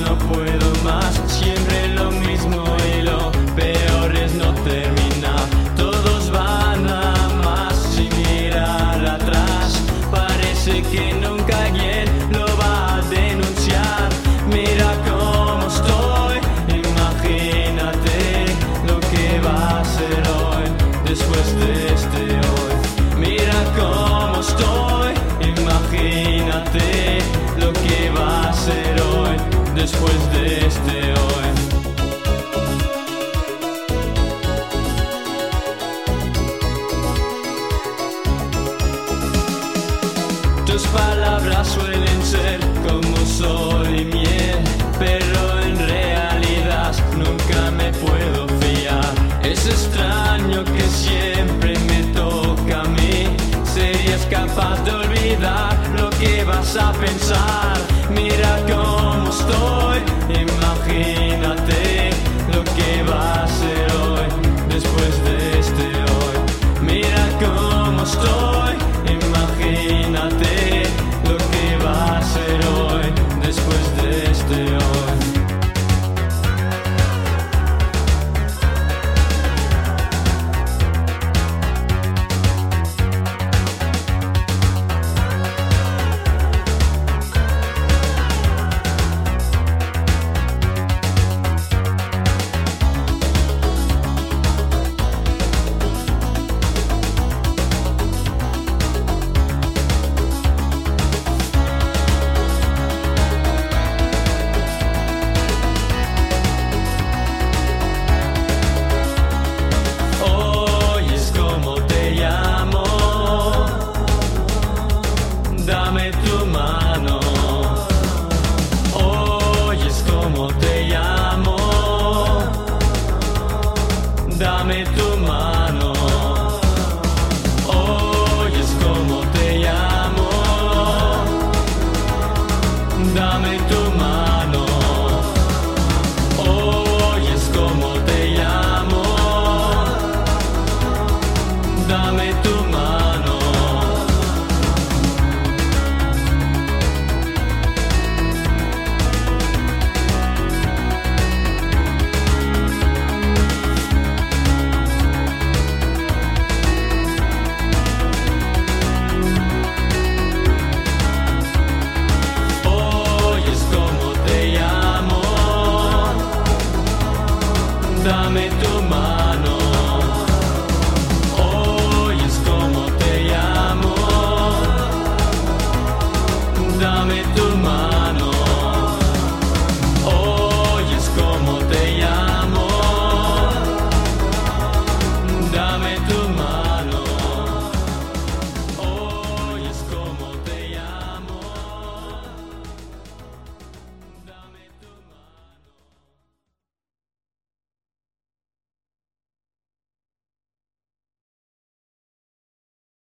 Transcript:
no puedo más, siempre lo mismo y lo peor es no terminar. Todos van a más sin mirar atrás, parece que nunca alguien lo va a denunciar. Mira cómo estoy, imagínate lo que va a ser hoy, después de este hoy. Mira cómo estoy, imagínate lo que va a ser hoy, después de este hoy. Tus palabras suelen ser como sol y miel, pero en realidad nunca me puedo fiar. Es extraño que siempre me toca a mí. ¿Serías capaz de olvidar lo que vas a pensar?